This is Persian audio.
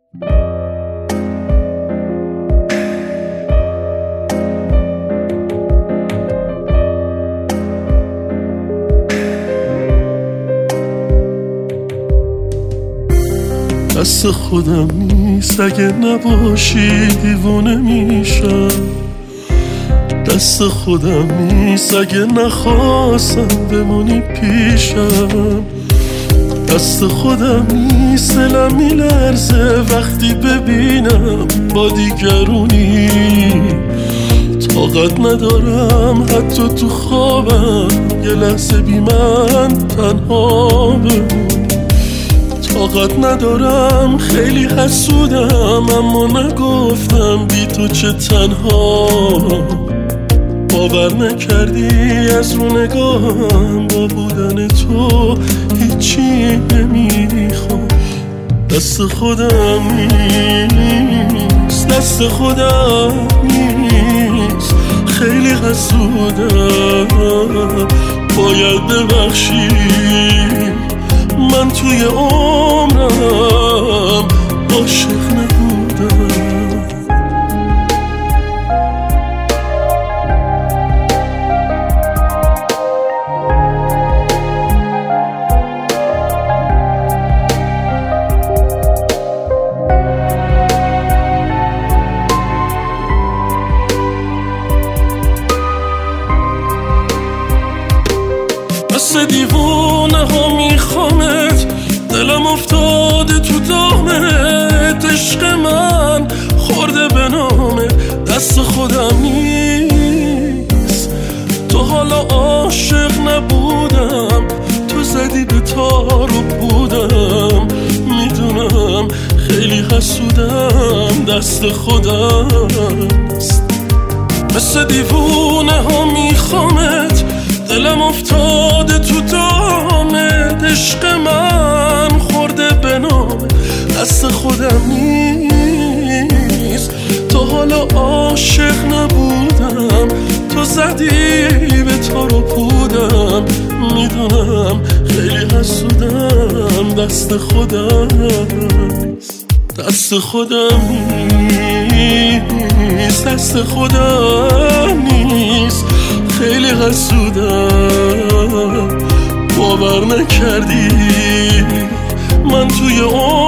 دست خودم نیست اگه نباشی دیوونه میشم. دست خودم نیست اگه نخواستم بمونی پیشم. دست خودم نیست دلم میلرزه وقتی ببینم با دیگرونی. طاقت ندارم حتی تو خوابم یه لحظه بی من تنها بمونی. طاقت ندارم خیلی حسودم اما نگفتم بی تو چه تنها. باور نکردی از رو نگاهم با بودن تو هیچی نمیخوام. دست خودم نیست، دست خودم نیست، خیلی حسودم. باید ببخشی من توی عمرم عاشق نبودم. مثل دیوونه ها میخوامت، دلم افتاده تو دامت. عشق من خورده به نامت، دست خودم نیست. تو حالا عاشق نبودم، تو زدی به تار و بودم. میدونم خیلی حسودم، دست خودم است. مثل دیوونه ها میخوامت، دلم افتاده تو دامت. عشق من خورده به نامت، دست خودم نیست. تو حالا عاشق نبودم، تو زدی به تار و پودم. میدونم خیلی حسودم، دست خودم نیست. دست خودم نیست، دست خودم نیست، خیلی حسودم. باور نکردی من توی